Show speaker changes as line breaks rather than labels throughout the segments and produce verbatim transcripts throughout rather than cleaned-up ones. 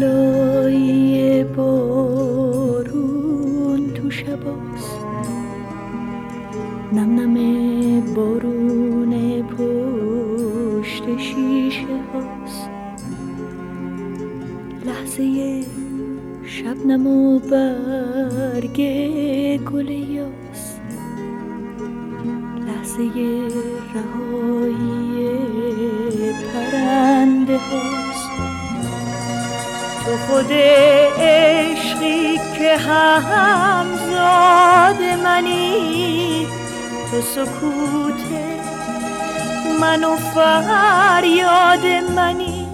لالایی بارون تو شباست، نم نم بارون پشت شیشه هاست، لحظه شبنم و برگ گل یاس، لحظه رهایی پرنده هاست. تو خود عشقی که همزاد منی، تو سکوت من و فریاد منی.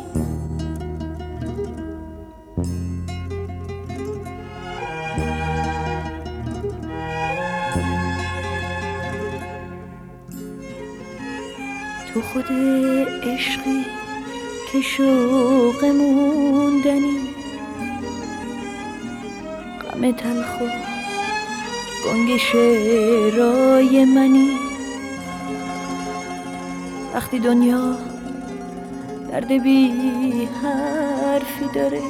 تو خود عشقی که شوق موندنی، غم تلخ و گنگ شعرهای منی. وقتی دنیا درد بی حرفی داره،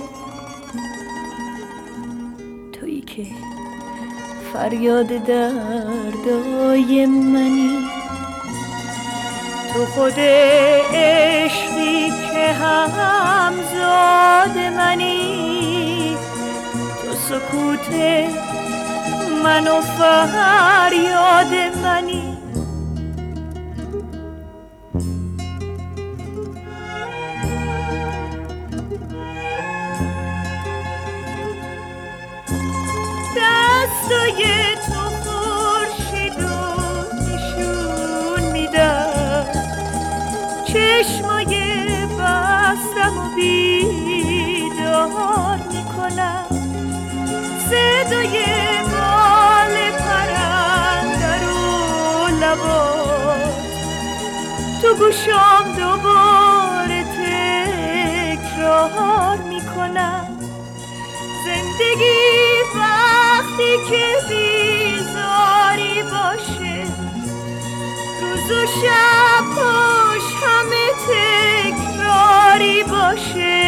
تویی که فریاد دردای منی. تو خود عشقی که همزاد منی، تو سکوت من و فریاد منی. دستای تو خورشید رو نشون میدن، چشمای بستم و بیدار میکنم، صدای بال پرنده رو لبات تو گوشم دوباره تکرار میکنم. زندگی وقتی که بیزاری باشه، روز و شباش همه تکراری باشه.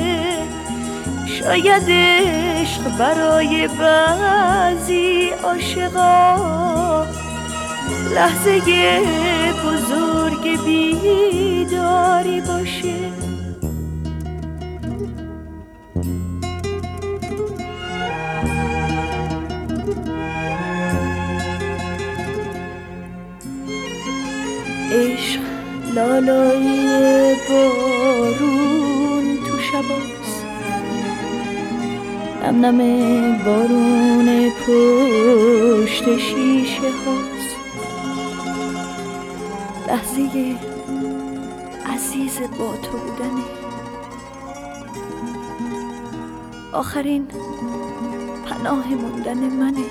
شاید عشق برای بعضی عاشقا لحظه بزرگ بیداری باشه. عشق لالایی بارون تو شباست، نم نم بارون پشت شیشه هاست، لحظه عزیز با تو بودنه، آخرین پناه موندن منه.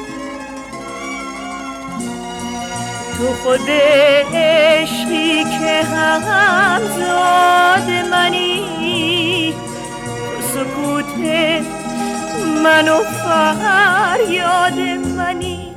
تو خود عشقی که همزاد منی، تو سکوت من و فریاد منی.